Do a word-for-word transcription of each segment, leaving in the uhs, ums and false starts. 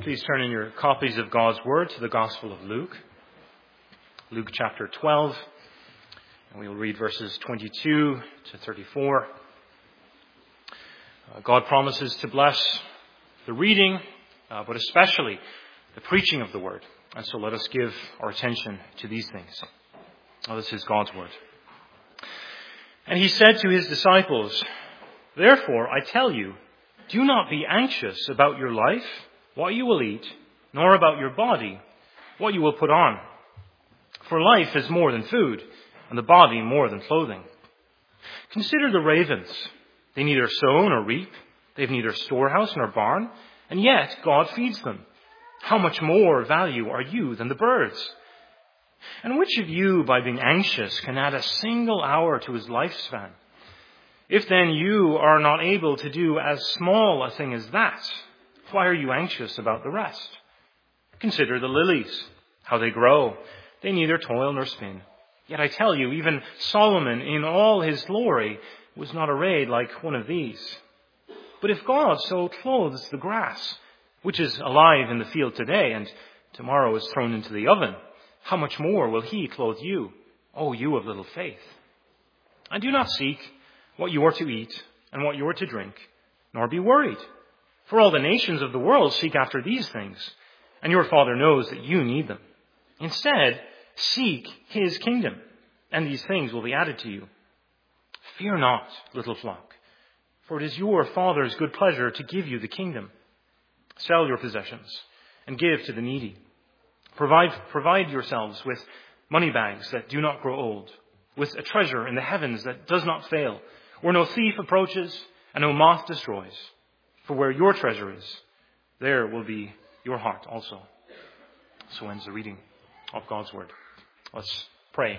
Please turn in your copies of God's Word to the Gospel of Luke. Luke chapter twelve, and we will read verses twenty-two to thirty-four. Uh, God promises to bless the reading, uh, but especially the preaching of the Word. And so let us give our attention to these things. Now, this is God's Word. And he said to his disciples, "Therefore, I tell you, do not be anxious about your life, what you will eat, nor about your body, what you will put on. For life is more than food, and the body more than clothing. Consider the ravens. They neither sow nor reap. They have neither storehouse nor barn, and yet God feeds them. How much more value are you than the birds? And which of you, by being anxious, can add a single hour to his lifespan? If then you are not able to do as small a thing as that, why are you anxious about the rest? Consider the lilies, how they grow. They neither toil nor spin. Yet I tell you, even Solomon in all his glory was not arrayed like one of these. But if God so clothes the grass, which is alive in the field today and tomorrow is thrown into the oven, how much more will he clothe you, O you of little faith? And do not seek what you are to eat and what you are to drink, nor be worried. For all the nations of the world seek after these things, and your Father knows that you need them. Instead, seek his kingdom, and these things will be added to you. Fear not, little flock, for it is your Father's good pleasure to give you the kingdom. Sell your possessions and give to the needy. Provide, provide yourselves with money bags that do not grow old, with a treasure in the heavens that does not fail, where no thief approaches and no moth destroys. For where your treasure is, there will be your heart also." So ends the reading of God's Word. Let's pray.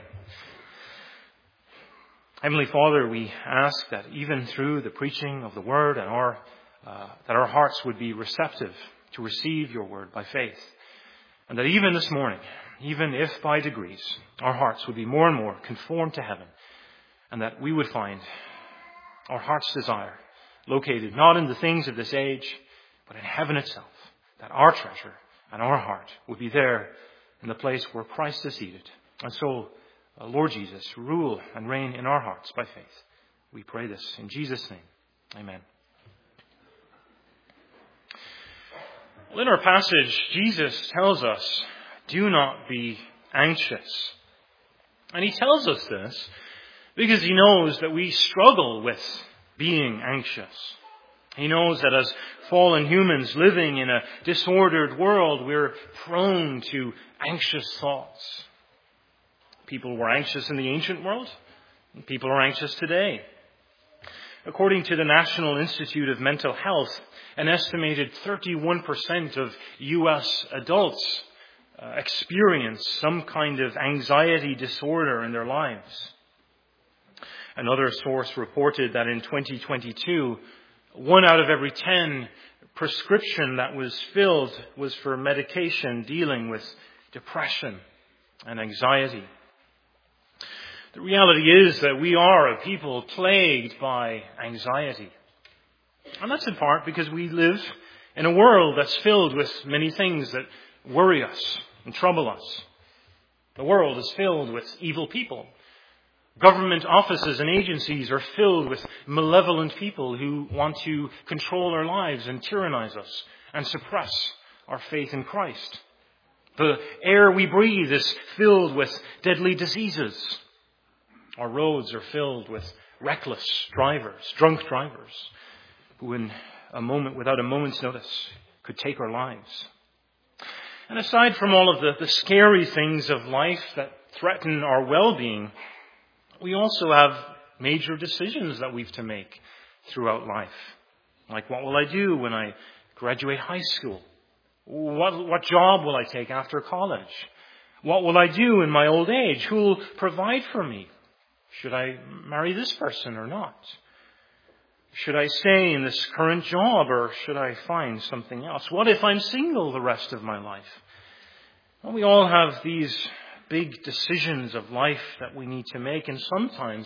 Heavenly Father, we ask that even through the preaching of the Word and our uh, that our hearts would be receptive to receive your Word by faith. And that even this morning, even if by degrees, our hearts would be more and more conformed to heaven, and that we would find our heart's desire located not in the things of this age, but in heaven itself, that our treasure and our heart would be there in the place where Christ is seated. And so, uh, Lord Jesus, rule and reign in our hearts by faith. We pray this in Jesus' name. Amen. Well, in our passage, Jesus tells us, do not be anxious. And he tells us this because he knows that we struggle with being anxious. He knows that as fallen humans living in a disordered world, we're prone to anxious thoughts. People were anxious in the ancient world, and people are anxious today. According to the National Institute of Mental Health, an estimated thirty-one percent of U S adults uh, experience some kind of anxiety disorder in their lives. Another source reported that in twenty twenty-two, one out of every ten prescription that was filled was for medication dealing with depression and anxiety. The reality is that we are a people plagued by anxiety. And that's in part because we live in a world that's filled with many things that worry us and trouble us. The world is filled with evil people. Government offices and agencies are filled with malevolent people who want to control our lives and tyrannize us and suppress our faith in Christ. The air we breathe is filled with deadly diseases. Our roads are filled with reckless drivers, drunk drivers, who in a moment, without a moment's notice, could take our lives. And aside from all of the, the scary things of life that threaten our well-being, we also have major decisions that we've to make throughout life. Like, what will I do when I graduate high school? What, what job will I take after college? What will I do in my old age? Who will provide for me? Should I marry this person or not? Should I stay in this current job or should I find something else? What if I'm single the rest of my life? Well, we all have these big decisions of life that we need to make, and sometimes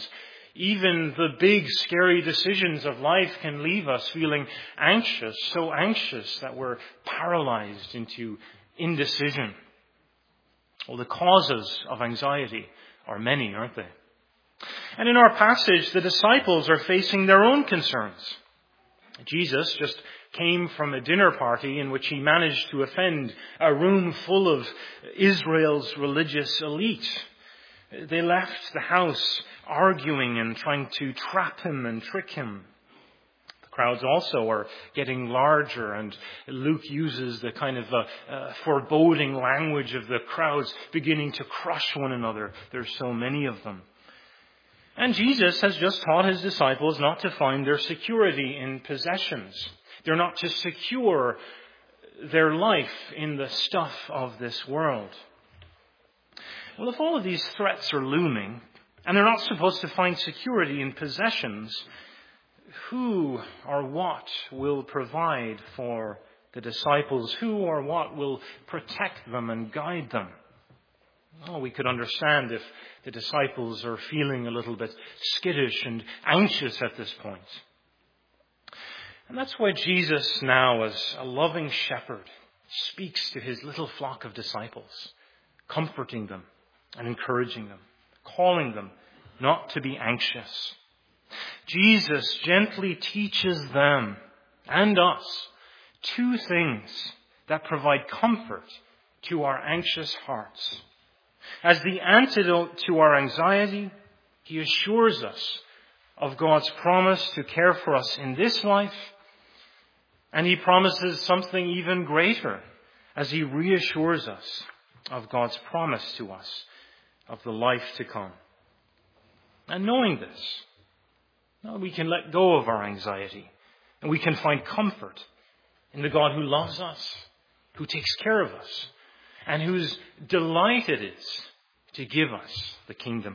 Even the big, scary decisions of life can leave us feeling anxious, so anxious that we're paralyzed into indecision. Well, the causes of anxiety are many, aren't they? And in our passage, the disciples are facing their own concerns. Jesus just came from a dinner party in which he managed to offend a room full of Israel's religious elite. They left the house arguing and trying to trap him and trick him. The crowds also are getting larger, and Luke uses the kind of uh, uh, foreboding language of the crowds beginning to crush one another. There's so many of them. And Jesus has just taught his disciples not to find their security in possessions. They're not to secure their life in the stuff of this world. Well, if all of these threats are looming, and they're not supposed to find security in possessions, who or what will provide for the disciples? Who or what will protect them and guide them? Well, we could understand if the disciples are feeling a little bit skittish and anxious at this point. And that's why Jesus now, as a loving shepherd, speaks to his little flock of disciples, comforting them and encouraging them, calling them not to be anxious. Jesus gently teaches them and us two things that provide comfort to our anxious hearts. As the antidote to our anxiety, he assures us of God's promise to care for us in this life, and he promises something even greater as he reassures us of God's promise to us of the life to come. And knowing this, well, we can let go of our anxiety, and we can find comfort in the God who loves us, who takes care of us, and whose delight it is to give us the kingdom.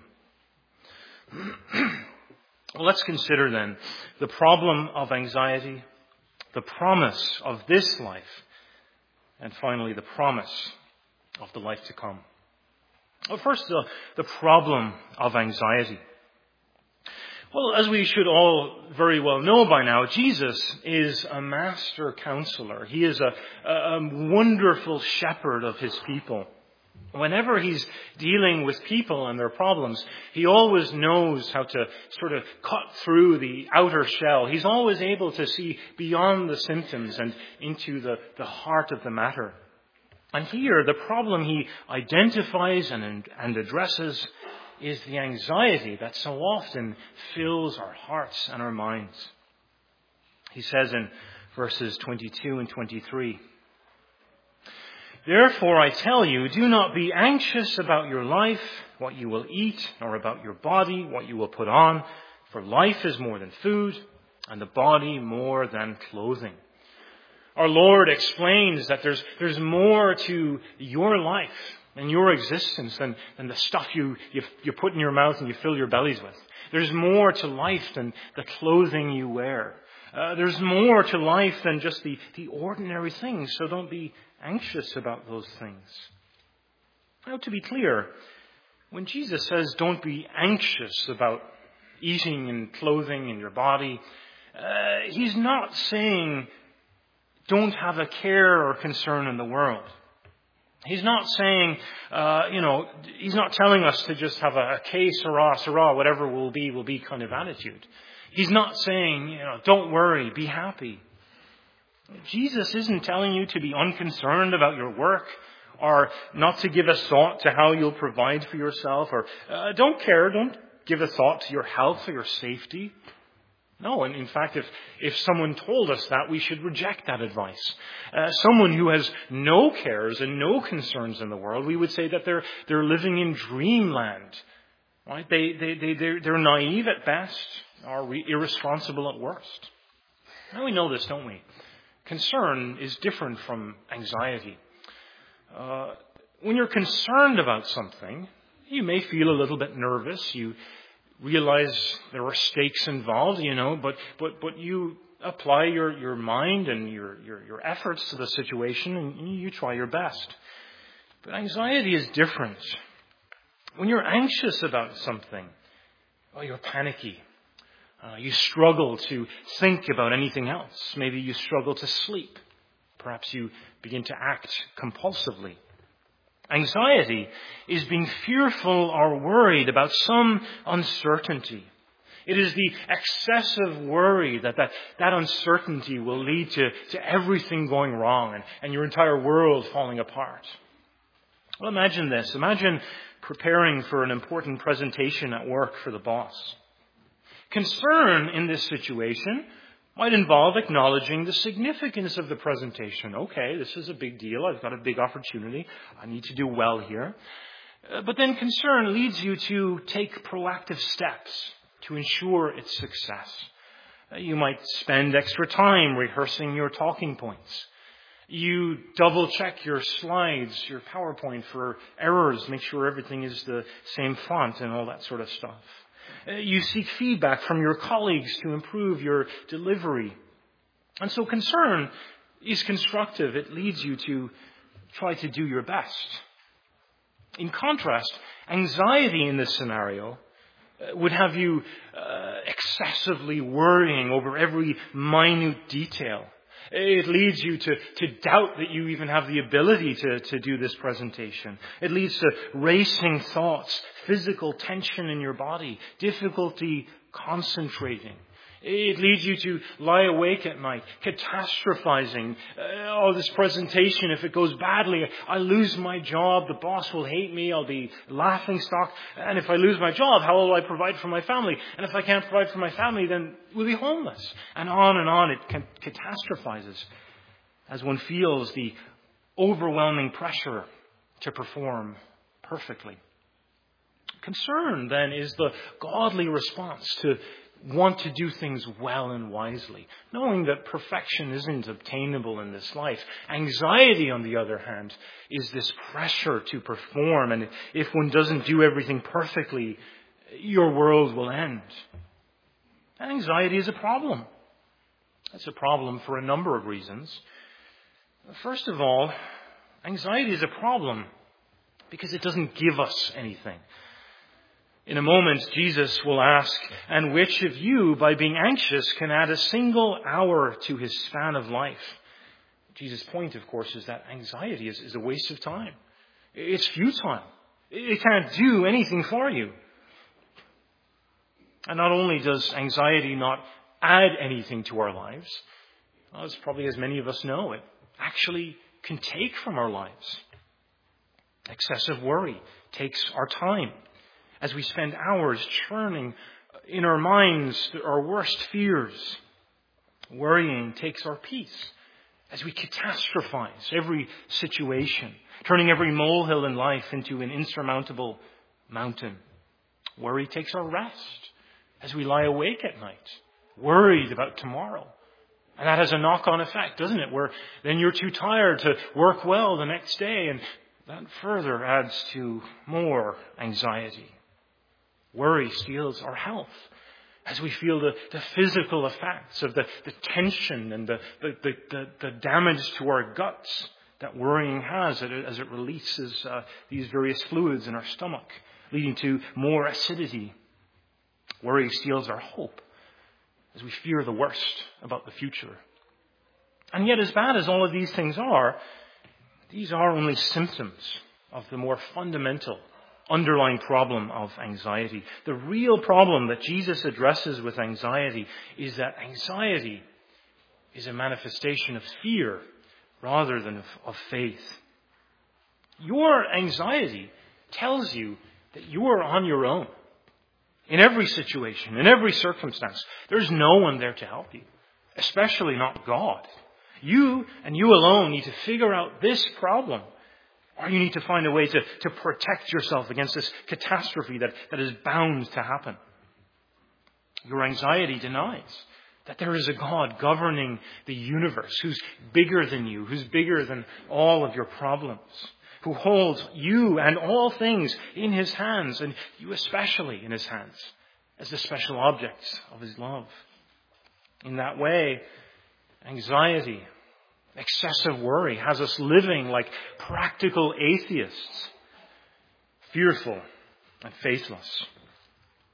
Well, let's consider then the problem of anxiety, the promise of this life, and finally the promise of the life to come. Well, first, the, the problem of anxiety. Well, as we should all very well know by now, Jesus is a master counselor. He is a, a wonderful shepherd of his people. Whenever he's dealing with people and their problems, he always knows how to sort of cut through the outer shell. He's always able to see beyond the symptoms and into the, the heart of the matter. And here, the problem he identifies and, and addresses is the anxiety that so often fills our hearts and our minds. He says in verses twenty-two and twenty-three, "Therefore I tell you, do not be anxious about your life, what you will eat, nor about your body, what you will put on. For life is more than food, and the body more than clothing." Our Lord explains that there's, there's more to your life and your existence than, than the stuff you, you, you put in your mouth and you fill your bellies with. There's more to life than the clothing you wear. Uh, there's more to life than just the, the ordinary things, so don't be anxious about those things. Now, to be clear, when Jesus says don't be anxious about eating and clothing and your body, uh, he's not saying don't have a care or concern in the world. He's not saying, uh, you know, he's not telling us to just have a, a case, hurrah, hurrah, whatever will be, will be kind of attitude. He's not saying, you know, don't worry, be happy. Jesus isn't telling you to be unconcerned about your work or not to give a thought to how you'll provide for yourself or uh, don't care, don't give a thought to your health or your safety. No, and in fact, if, if someone told us that, we should reject that advice. Uh, someone who has no cares and no concerns in the world, we would say that they're they're living in dreamland. Right? They they they they're, they're naive at best, or re- irresponsible at worst. Now we know this, don't we? Concern is different from anxiety. Uh, when you're concerned about something, you may feel a little bit nervous. You realize there are stakes involved, you know, but but but you apply your, your mind and your, your, your efforts to the situation and you try your best. But anxiety is different. When you're anxious about something, Oh, you're panicky. Uh, you struggle to think about anything else. Maybe you struggle to sleep. Perhaps you begin to act compulsively. Anxiety is being fearful or worried about some uncertainty. It is the excessive worry that that, that uncertainty will lead to, to everything going wrong and, and your entire world falling apart. Well, imagine this. Imagine preparing for an important presentation at work for the boss. Concern in this situation might involve acknowledging the significance of the presentation. Okay, this is a big deal. I've got a big opportunity. I need to do well here. Uh, but then concern leads you to take proactive steps to ensure its success. Uh, you might spend extra time rehearsing your talking points. You double check your slides, your PowerPoint for errors, make sure everything is the same font and all that sort of stuff. You seek feedback from your colleagues to improve your delivery. And so concern is constructive. It leads you to try to do your best. In contrast, anxiety in this scenario would have you uh, excessively worrying over every minute detail. It leads you to, to doubt that you even have the ability to, to do this presentation. It leads to racing thoughts, physical tension in your body, difficulty concentrating. It leads you to lie awake at night, catastrophizing. Oh, this presentation, if it goes badly, I'll lose my job. The boss will hate me. I'll be laughing stock. And if I lose my job, how will I provide for my family? And if I can't provide for my family, then we'll be homeless. And on and on it catastrophizes as one feels the overwhelming pressure to perform perfectly. Concern, then, is the godly response to want to do things well and wisely, knowing that perfection isn't obtainable in this life. Anxiety, on the other hand, is this pressure to perform, and if one doesn't do everything perfectly, your world will end. And anxiety is a problem. It's a problem for a number of reasons. First of all, anxiety is a problem because it doesn't give us anything. In a moment, Jesus will ask, and which of you, by being anxious, can add a single hour to his span of life? Jesus' point, of course, is that anxiety is, is a waste of time. It's futile. It can't do anything for you. And not only does anxiety not add anything to our lives, as probably as many of us know, it actually can take from our lives. Excessive worry takes our time. As we spend hours churning in our minds our worst fears, worrying takes our peace. As we catastrophize every situation, turning every molehill in life into an insurmountable mountain. Worry takes our rest. As we lie awake at night, worried about tomorrow. And that has a knock-on effect, doesn't it? Where then you're too tired to work well the next day, and that further adds to more anxiety. Worry steals our health as we feel the, the physical effects of the, the tension and the, the, the, the, the damage to our guts that worrying has as it releases uh, these various fluids in our stomach, leading to more acidity. Worry steals our hope as we fear the worst about the future. And yet, as bad as all of these things are, these are only symptoms of the more fundamental underlying problem of anxiety. The real problem that Jesus addresses with anxiety is that anxiety is a manifestation of fear rather than of, of faith. Your anxiety tells you that you are on your own in every situation, in every circumstance. There's no one there to help you, especially not God. You and you alone need to figure out this problem. Or you need to find a way to, to protect yourself against this catastrophe that, that is bound to happen. Your anxiety denies that there is a God governing the universe who's bigger than you, who's bigger than all of your problems, who holds you and all things in his hands, and you especially in his hands, as the special objects of his love. In that way, anxiety, excessive worry has us living like practical atheists, fearful and faithless.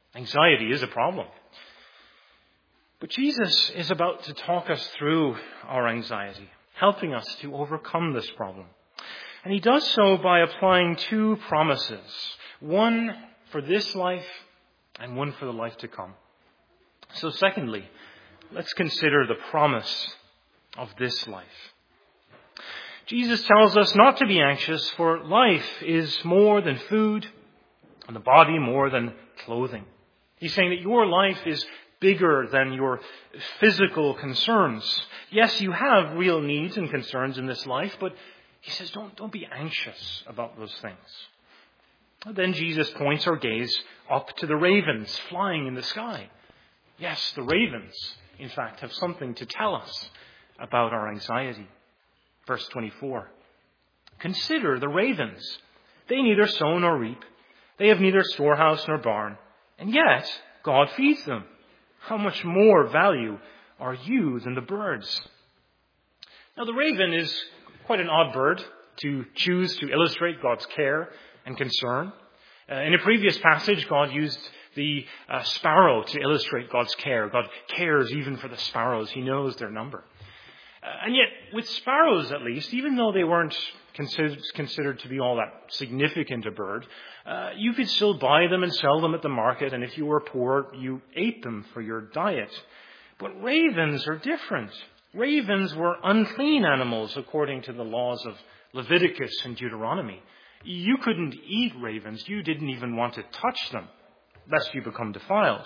Anxiety is a problem. But Jesus is about to talk us through our anxiety, helping us to overcome this problem. And he does so by applying two promises, one for this life and one for the life to come. So secondly, let's consider the promise of this life. Jesus tells us not to be anxious, for life is more than food and the body more than clothing. He's saying that your life is bigger than your physical concerns. Yes, you have real needs and concerns in this life, but he says don't, don't be anxious about those things. Then Jesus points our gaze up to the ravens flying in the sky. Yes, the ravens, in fact, have something to tell us about our anxiety. Verse twenty-four. Consider the ravens. They neither sow nor reap. They have neither storehouse nor barn. And yet, God feeds them. How much more value are you than the birds? Now, the raven is quite an odd bird to choose to illustrate God's care and concern. Uh, in a previous passage, God used the uh, sparrow to illustrate God's care. God cares even for the sparrows. He knows their number. Uh, and yet, with sparrows at least, even though they weren't considered, considered to be all that significant a bird, uh, you could still buy them and sell them at the market, and if you were poor, you ate them for your diet. But ravens are different. Ravens were unclean animals according to the laws of Leviticus and Deuteronomy. You couldn't eat ravens. You didn't even want to touch them, lest you become defiled.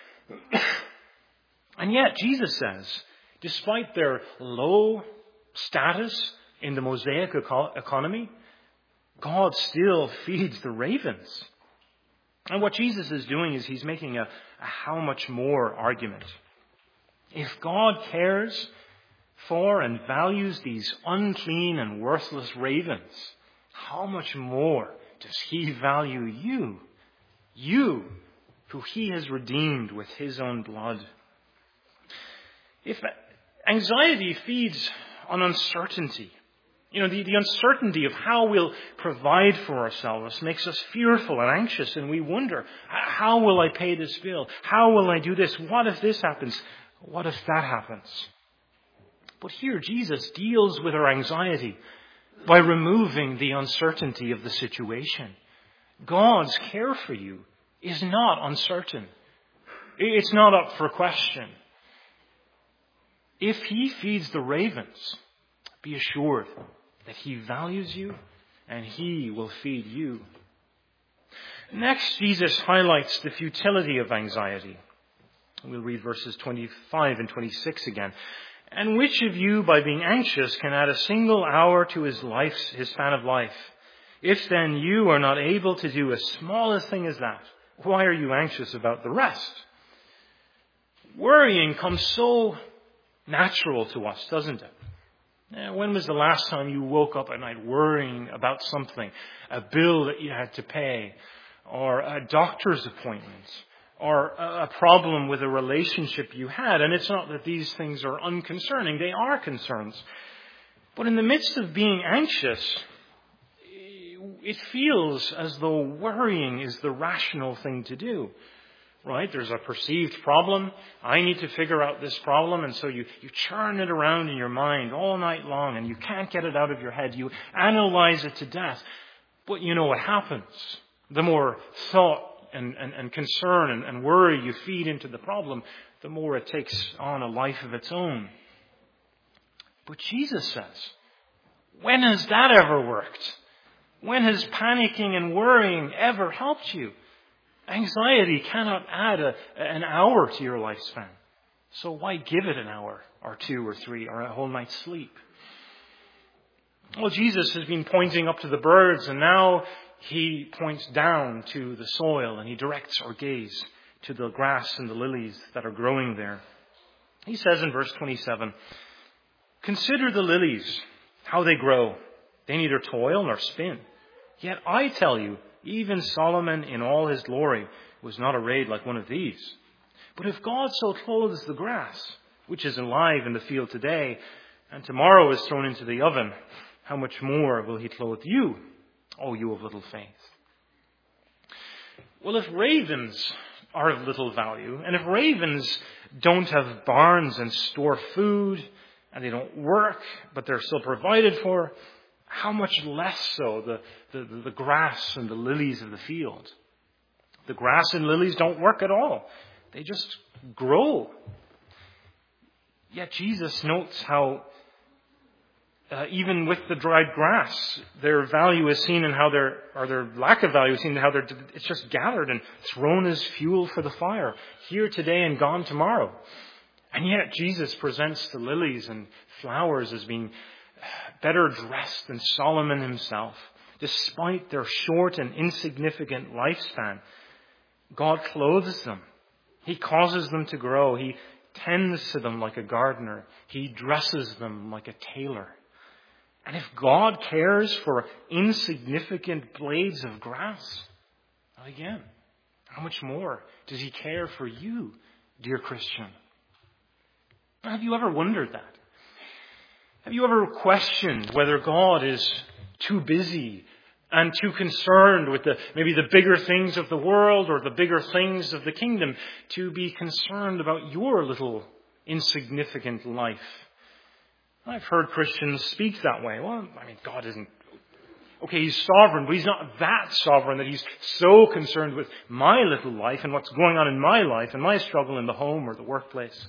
And yet, Jesus says, despite their low status in the Mosaic eco- economy, God still feeds the ravens. And what Jesus is doing is he's making a, a how much more argument. If God cares for and values these unclean and worthless ravens, how much more does he value you? You, who he has redeemed with his own blood. If anxiety feeds on uncertainty, you know, the, the uncertainty of how we'll provide for ourselves makes us fearful and anxious, and we wonder, how will I pay this bill? How will I do this? What if this happens? What if that happens? But here Jesus deals with our anxiety by removing the uncertainty of the situation. God's care for you is not uncertain. It's not up for question. If he feeds the ravens, be assured that he values you and he will feed you. Next, Jesus highlights the futility of anxiety. We'll read verses twenty-five and twenty-six again. And which of you, by being anxious, can add a single hour to his life, his span of life? If then you are not able to do as small a thing as that, why are you anxious about the rest? Worrying comes so natural to us, doesn't it? When was the last time you woke up at night worrying about something, a bill that you had to pay, or a doctor's appointment, or a problem with a relationship you had? And it's not that these things are unconcerning. They are concerns. But in the midst of being anxious, it feels as though worrying is the rational thing to do. Right? There's a perceived problem. I need to figure out this problem. And so you, you churn it around in your mind all night long, and you can't get it out of your head. You analyze it to death. But you know what happens? The more thought and, and, and concern and, and worry you feed into the problem, the more it takes on a life of its own. But Jesus says, when has that ever worked? When has panicking and worrying ever helped you? Anxiety cannot add a, an hour to your lifespan. So why give it an hour or two or three or a whole night's sleep? Well, Jesus has been pointing up to the birds, and now he points down to the soil, and he directs our gaze to the grass and the lilies that are growing there. He says in verse twenty-seven, consider the lilies, how they grow. They neither toil nor spin. Yet I tell you, even Solomon in all his glory was not arrayed like one of these. But if God so clothes the grass, which is alive in the field today, and tomorrow is thrown into the oven, how much more will he clothe you, O you of little faith? Well, if ravens are of little value, and if ravens don't have barns and store food, and they don't work, but they're still provided for, how much less so the, the, the grass and the lilies of the field. The grass and lilies don't work at all. They just grow. Yet Jesus notes how uh, even with the dried grass, their value is seen in how their, or their lack of value is seen in how they're, it's just gathered and thrown as fuel for the fire. Here today and gone tomorrow. And yet Jesus presents the lilies and flowers as being better dressed than Solomon himself. Despite their short and insignificant lifespan, God clothes them. He causes them to grow. He tends to them like a gardener. He dresses them like a tailor. And if God cares for insignificant blades of grass, again, how much more does he care for you, dear Christian? Have you ever wondered that? Have you ever questioned whether God is too busy and too concerned with the maybe the bigger things of the world or the bigger things of the kingdom to be concerned about your little insignificant life? I've heard Christians speak that way. Well, I mean, God isn't... Okay, he's sovereign, but he's not that sovereign that he's so concerned with my little life and what's going on in my life and my struggle in the home or the workplace.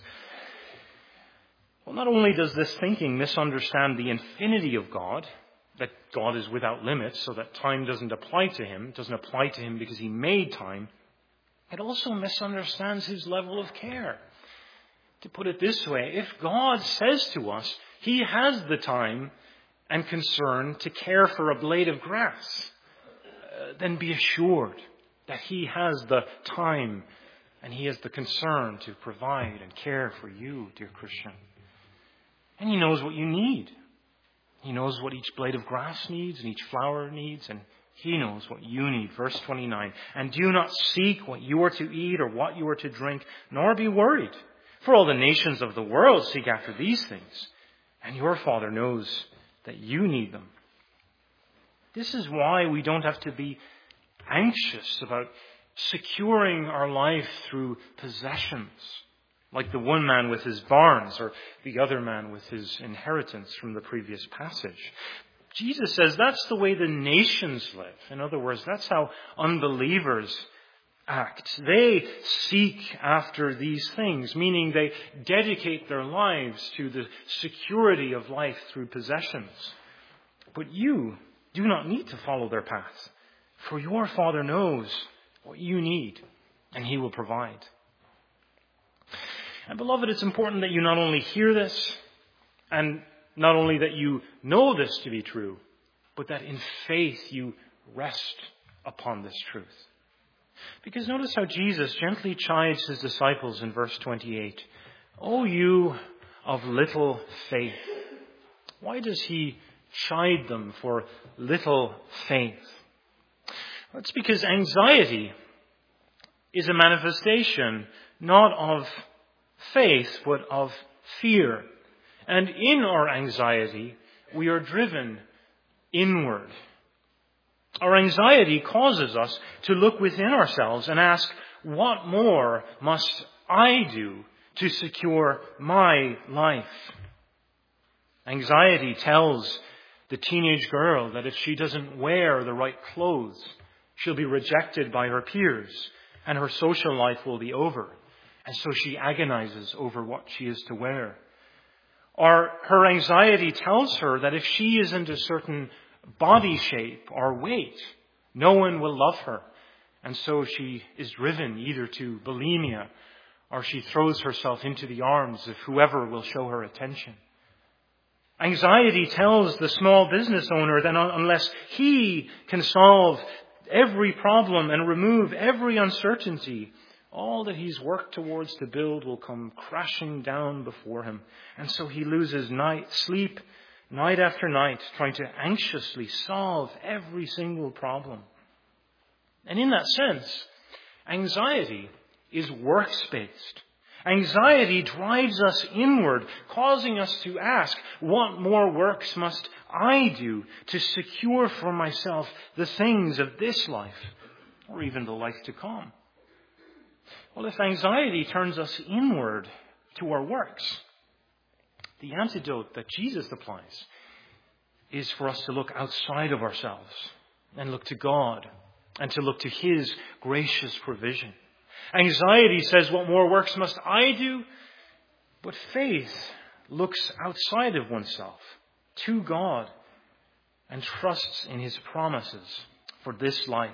Well, not only does this thinking misunderstand the infinity of God, that God is without limits, so that time doesn't apply to him, doesn't apply to him because he made time, it also misunderstands his level of care. To put it this way, if God says to us, he has the time and concern to care for a blade of grass, uh, then be assured that he has the time and he has the concern to provide and care for you, dear Christian. And he knows what you need. He knows what each blade of grass needs and each flower needs, and he knows what you need. Verse twenty-nine, and do not seek what you are to eat or what you are to drink, nor be worried. For all the nations of the world seek after these things, and your Father knows that you need them. This is why we don't have to be anxious about securing our life through possessions, like the one man with his barns or the other man with his inheritance from the previous passage. Jesus says that's the way the nations live. In other words, that's how unbelievers act. They seek after these things, meaning they dedicate their lives to the security of life through possessions. But you do not need to follow their path, for your Father knows what you need, and he will provide. And beloved, it's important that you not only hear this, and not only that you know this to be true, but that in faith you rest upon this truth. Because notice how Jesus gently chides his disciples in verse twenty-eight. O you of little faith. Why does he chide them for little faith? That's because anxiety is a manifestation not of faith, but of fear. And in our anxiety, we are driven inward. Our anxiety causes us to look within ourselves and ask, what more must I do to secure my life? Anxiety tells the teenage girl that if she doesn't wear the right clothes, she'll be rejected by her peers and her social life will be over. And so she agonizes over what she is to wear. Or her anxiety tells her that if she isn't a certain body shape or weight, no one will love her. And so she is driven either to bulimia or she throws herself into the arms of whoever will show her attention. Anxiety tells the small business owner that unless he can solve every problem and remove every uncertainty, all that he's worked towards to build will come crashing down before him. And so he loses night, sleep night after night, trying to anxiously solve every single problem. And in that sense, anxiety is works-based. Anxiety drives us inward, causing us to ask, what more works must I do to secure for myself the things of this life, or even the life to come? Well, if anxiety turns us inward to our works, the antidote that Jesus applies is for us to look outside of ourselves and look to God and to look to His gracious provision. Anxiety says, what more works must I do? But faith looks outside of oneself to God and trusts in His promises for this life.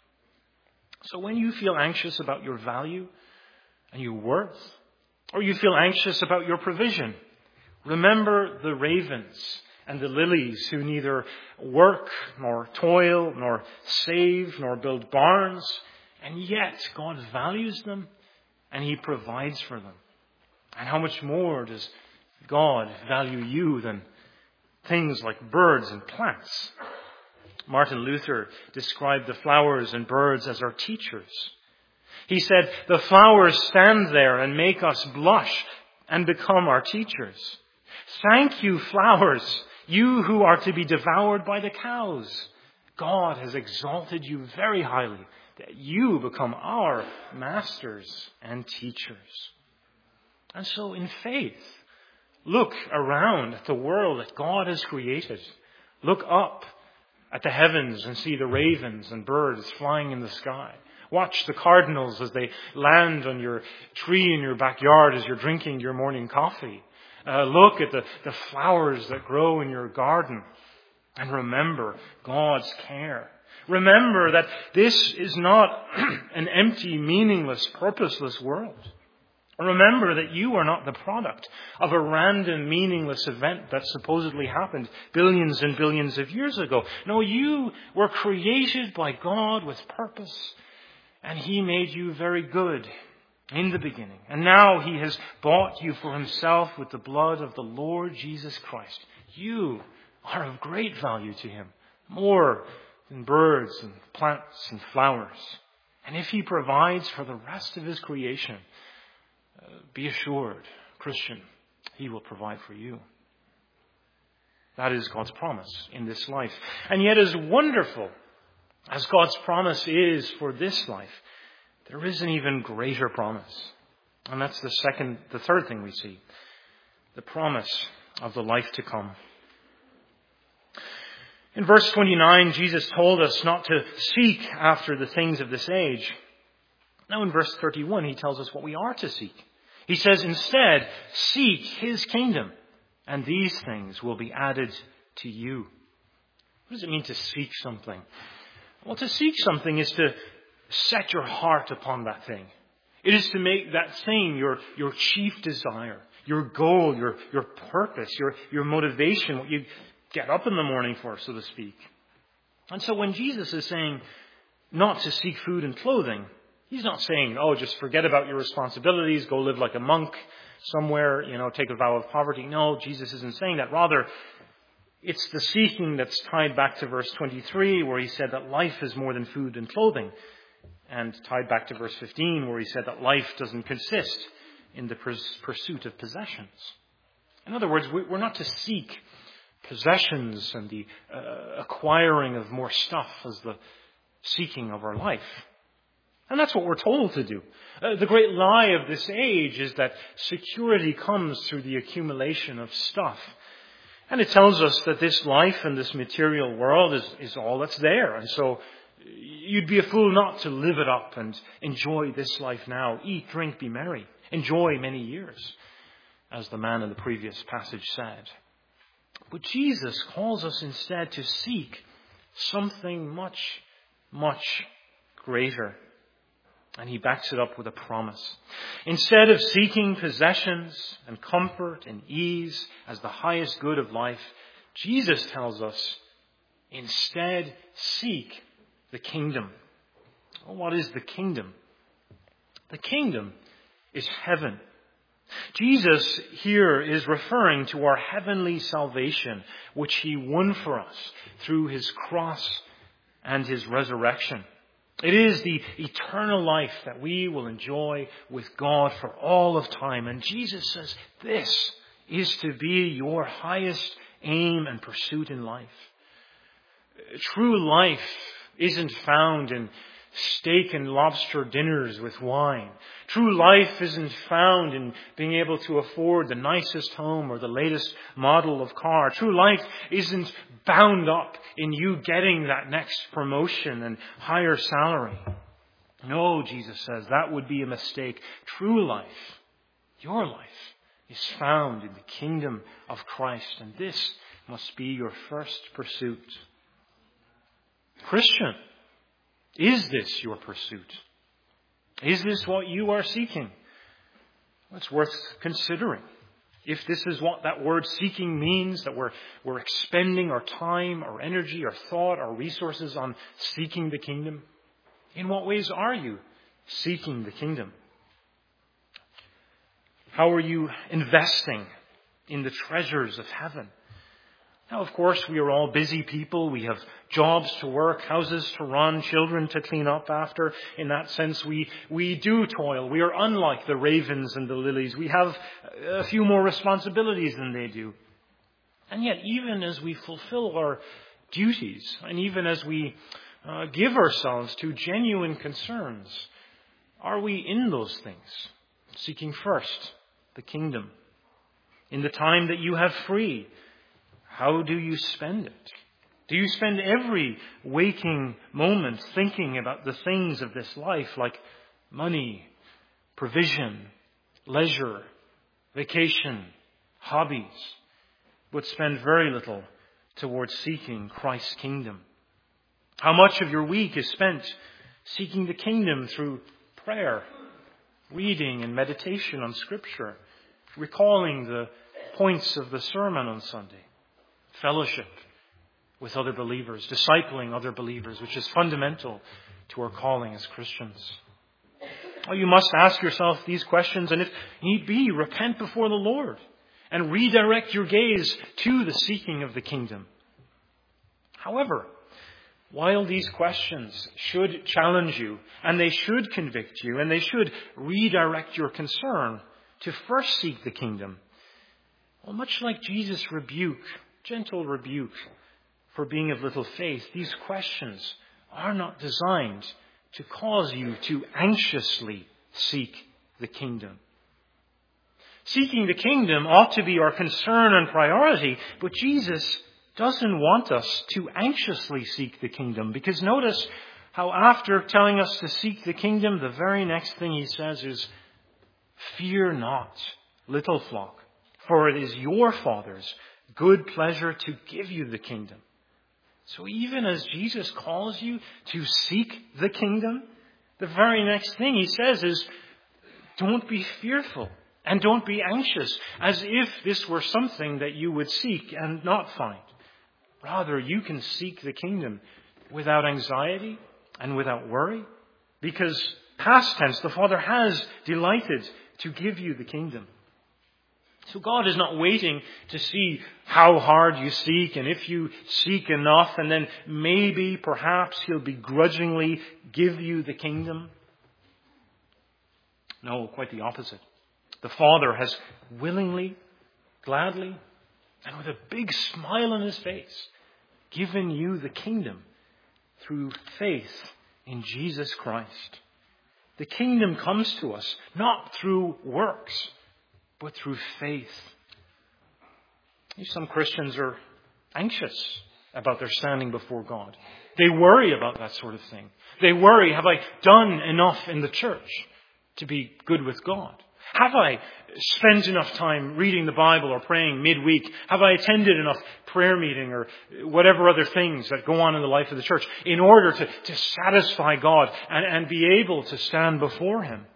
So when you feel anxious about your value and your worth, or you feel anxious about your provision, remember the ravens and the lilies who neither work nor toil nor save nor build barns, and yet God values them and He provides for them. And how much more does God value you than things like birds and plants? Martin Luther described the flowers and birds as our teachers. He said, the flowers stand there and make us blush and become our teachers. Thank you, flowers, you who are to be devoured by the cows. God has exalted you very highly, that you become our masters and teachers. And so in faith, look around at the world that God has created. Look up at the heavens and see the ravens and birds flying in the sky. Watch the cardinals as they land on your tree in your backyard as you're drinking your morning coffee. Uh, look at the, the flowers that grow in your garden. And remember God's care. Remember that this is not an empty, meaningless, purposeless world. Remember that you are not the product of a random, meaningless event that supposedly happened billions and billions of years ago. No, you were created by God with purpose, and He made you very good in the beginning. And now He has bought you for Himself with the blood of the Lord Jesus Christ. You are of great value to Him, more than birds and plants and flowers. And if He provides for the rest of His creation, Uh, be assured, Christian, He will provide for you. That is God's promise in this life. And yet, as wonderful as God's promise is for this life, there is an even greater promise. And that's the second, the third thing we see. The promise of the life to come. In verse twenty-nine, Jesus told us not to seek after the things of this age. Now in verse thirty-one, He tells us what we are to seek. He says, instead, seek His kingdom, and these things will be added to you. What does it mean to seek something? Well, to seek something is to set your heart upon that thing. It is to make that thing your, your chief desire, your goal, your, your purpose, your, your motivation, what you get up in the morning for, so to speak. And so when Jesus is saying not to seek food and clothing, He's not saying, oh, just forget about your responsibilities, go live like a monk somewhere, you know, take a vow of poverty. No, Jesus isn't saying that. Rather, it's the seeking that's tied back to verse twenty-three, where He said that life is more than food and clothing. And tied back to verse fifteen, where He said that life doesn't consist in the pursuit of possessions. In other words, we're not to seek possessions and the uh, acquiring of more stuff as the seeking of our life. And that's what we're told to do. Uh, the great lie of this age is that security comes through the accumulation of stuff. And it tells us that this life and this material world is, is all that's there. And so you'd be a fool not to live it up and enjoy this life now. Eat, drink, be merry. Enjoy many years, as the man in the previous passage said. But Jesus calls us instead to seek something much, much greater. And He backs it up with a promise. Instead of seeking possessions and comfort and ease as the highest good of life, Jesus tells us, instead seek the kingdom. Well, what is the kingdom? The kingdom is heaven. Jesus here is referring to our heavenly salvation, which He won for us through His cross and His resurrection. It is the eternal life that we will enjoy with God for all of time. And Jesus says this is to be your highest aim and pursuit in life. True life isn't found in steak and lobster dinners with wine. True life isn't found in being able to afford the nicest home or the latest model of car. True life isn't bound up in you getting that next promotion and higher salary. No, Jesus says, that would be a mistake. True life, your life, is found in the kingdom of Christ, and this must be your first pursuit. Christian, is this your pursuit? Is this what you are seeking? Well, it's worth considering. If this is what that word seeking means, that we're, we're expending our time, our energy, our thought, our resources on seeking the kingdom, in what ways are you seeking the kingdom? How are you investing in the treasures of heaven? Now, of course, we are all busy people. We have jobs to work, houses to run, children to clean up after. In that sense, we, we do toil. We are unlike the ravens and the lilies. We have a few more responsibilities than they do. And yet, even as we fulfill our duties, and even as we uh, give ourselves to genuine concerns, are we in those things, seeking first the kingdom? In the time that you have free, how do you spend it? Do you spend every waking moment thinking about the things of this life, like money, provision, leisure, vacation, hobbies, but spend very little towards seeking Christ's kingdom? How much of your week is spent seeking the kingdom through prayer, reading and meditation on Scripture, recalling the points of the sermon on Sunday, fellowship with other believers, discipling other believers, which is fundamental to our calling as Christians? Well, you must ask yourself these questions, and if need be, repent before the Lord and redirect your gaze to the seeking of the kingdom. However, while these questions should challenge you, and they should convict you, and they should redirect your concern to first seek the kingdom, well, much like Jesus' rebuke, gentle rebuke for being of little faith, these questions are not designed to cause you to anxiously seek the kingdom. Seeking the kingdom ought to be our concern and priority, but Jesus doesn't want us to anxiously seek the kingdom, because notice how after telling us to seek the kingdom, the very next thing he says is, "Fear not, little flock, for it is your Father's good pleasure to give you the kingdom." So even as Jesus calls you to seek the kingdom, the very next thing he says is, don't be fearful and don't be anxious, as if this were something that you would seek and not find. Rather, you can seek the kingdom without anxiety and without worry, because past tense, the Father has delighted to give you the kingdom. So God is not waiting to see how hard you seek, and if you seek enough, and then maybe, perhaps, he'll begrudgingly give you the kingdom. No, quite the opposite. The Father has willingly, gladly, and with a big smile on his face, given you the kingdom through faith in Jesus Christ. The kingdom comes to us not through works, but through faith. Some Christians are anxious about their standing before God. They worry about that sort of thing. They worry, have I done enough in the church to be good with God? Have I spent enough time reading the Bible or praying midweek? Have I attended enough prayer meeting or whatever other things that go on in the life of the church in order to, to satisfy God and, and be able to stand before him?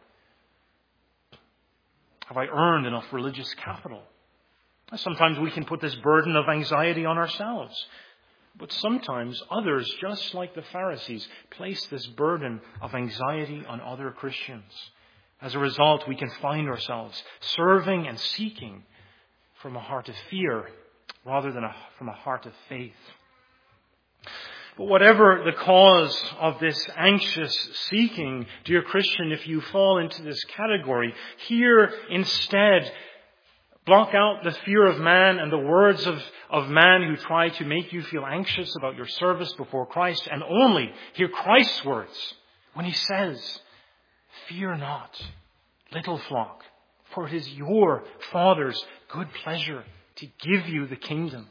Have I earned enough religious capital? Sometimes we can put this burden of anxiety on ourselves. But sometimes others, just like the Pharisees, place this burden of anxiety on other Christians. As a result, we can find ourselves serving and seeking from a heart of fear rather than a, from a heart of faith. But whatever the cause of this anxious seeking, dear Christian, if you fall into this category, here instead, block out the fear of man and the words of, of man who try to make you feel anxious about your service before Christ, and only hear Christ's words, when he says, "Fear not, little flock, for it is your Father's good pleasure to give you the kingdom."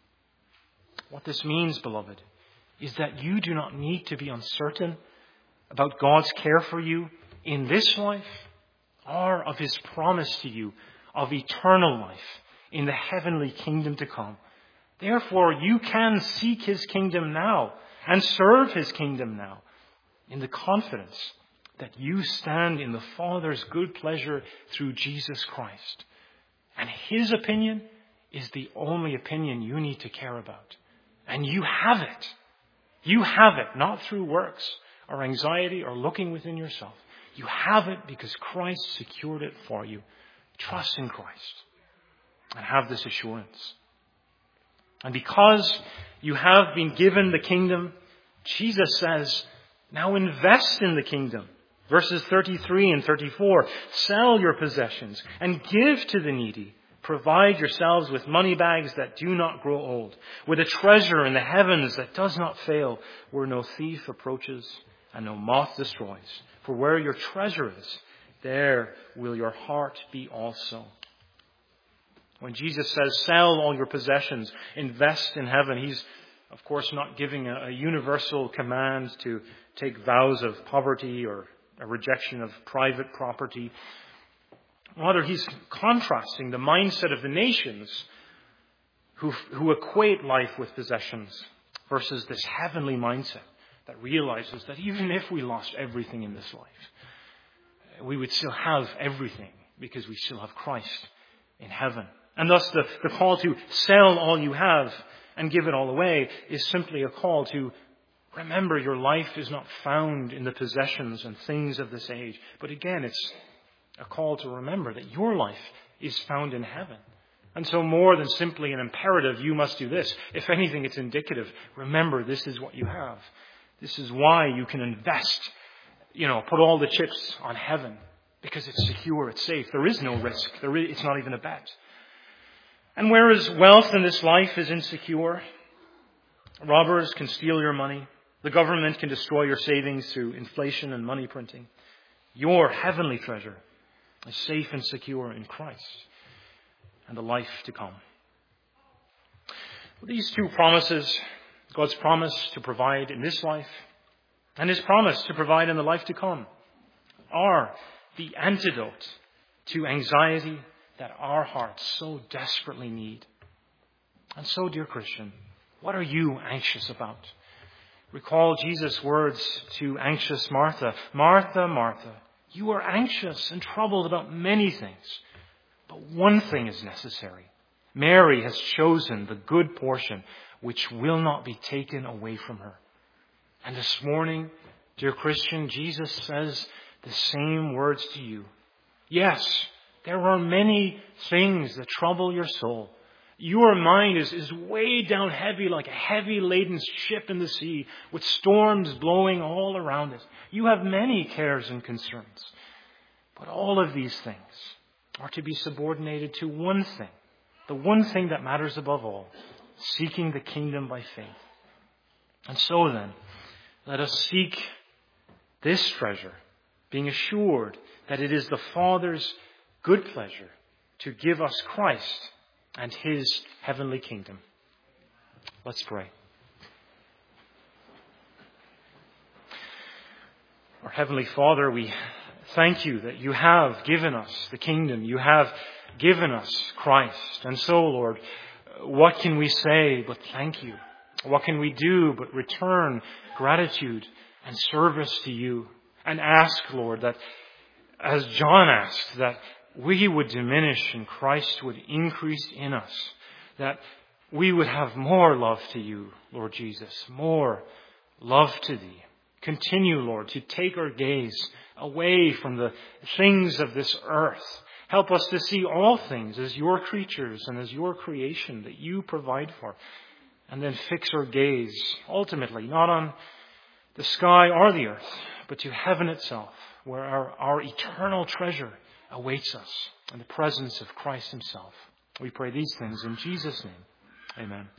What this means, beloved, is that you do not need to be uncertain about God's care for you in this life or of his promise to you of eternal life in the heavenly kingdom to come. Therefore, you can seek his kingdom now and serve his kingdom now in the confidence that you stand in the Father's good pleasure through Jesus Christ. And his opinion is the only opinion you need to care about. And you have it. You have it, not through works or anxiety or looking within yourself. You have it because Christ secured it for you. Trust in Christ and have this assurance. And because you have been given the kingdom, Jesus says, now invest in the kingdom. Verses thirty-three and thirty-four, sell your possessions and give to the needy. Provide yourselves with money bags that do not grow old, with a treasure in the heavens that does not fail, where no thief approaches and no moth destroys. For where your treasure is, there will your heart be also. When Jesus says, sell all your possessions, invest in heaven, he's, of course, not giving a, a universal command to take vows of poverty or a rejection of private property. Rather, he's contrasting the mindset of the nations who, who equate life with possessions versus this heavenly mindset that realizes that even if we lost everything in this life, we would still have everything because we still have Christ in heaven. And thus the, the call to sell all you have and give it all away is simply a call to remember your life is not found in the possessions and things of this age. But again, it's a call to remember that your life is found in heaven. And so more than simply an imperative, you must do this. If anything, it's indicative. Remember, this is what you have. This is why you can invest, you know, put all the chips on heaven. Because it's secure, it's safe. There is no risk. There is, it's not even a bet. And whereas wealth in this life is insecure, robbers can steal your money. The government can destroy your savings through inflation and money printing. Your heavenly treasure is safe and secure in Christ and the life to come. These two promises, God's promise to provide in this life and his promise to provide in the life to come, are the antidote to anxiety that our hearts so desperately need. And so, dear Christian, what are you anxious about? Recall Jesus' words to anxious Martha. Martha, Martha, you are anxious and troubled about many things, but one thing is necessary. Mary has chosen the good portion which will not be taken away from her. And this morning, dear Christian, Jesus says the same words to you. Yes, there are many things that trouble your soul. Your mind is, is weighed down heavy like a heavy laden ship in the sea with storms blowing all around it. You have many cares and concerns. But all of these things are to be subordinated to one thing. The one thing that matters above all. Seeking the kingdom by faith. And so then, let us seek this treasure, being assured that it is the Father's good pleasure to give us Christ and his heavenly kingdom. Let's pray. Our Heavenly Father, we thank you that you have given us the kingdom. You have given us Christ. And so, Lord, what can we say but thank you? What can we do but return gratitude and service to you? And ask, Lord, that as John asked, that we would diminish and Christ would increase in us. That we would have more love to you, Lord Jesus. More love to thee. Continue, Lord, to take our gaze away from the things of this earth. Help us to see all things as your creatures and as your creation that you provide for. And then fix our gaze ultimately not on the sky or the earth, but to heaven itself, where our, our eternal treasure awaits us in the presence of Christ himself. We pray these things in Jesus' name. Amen.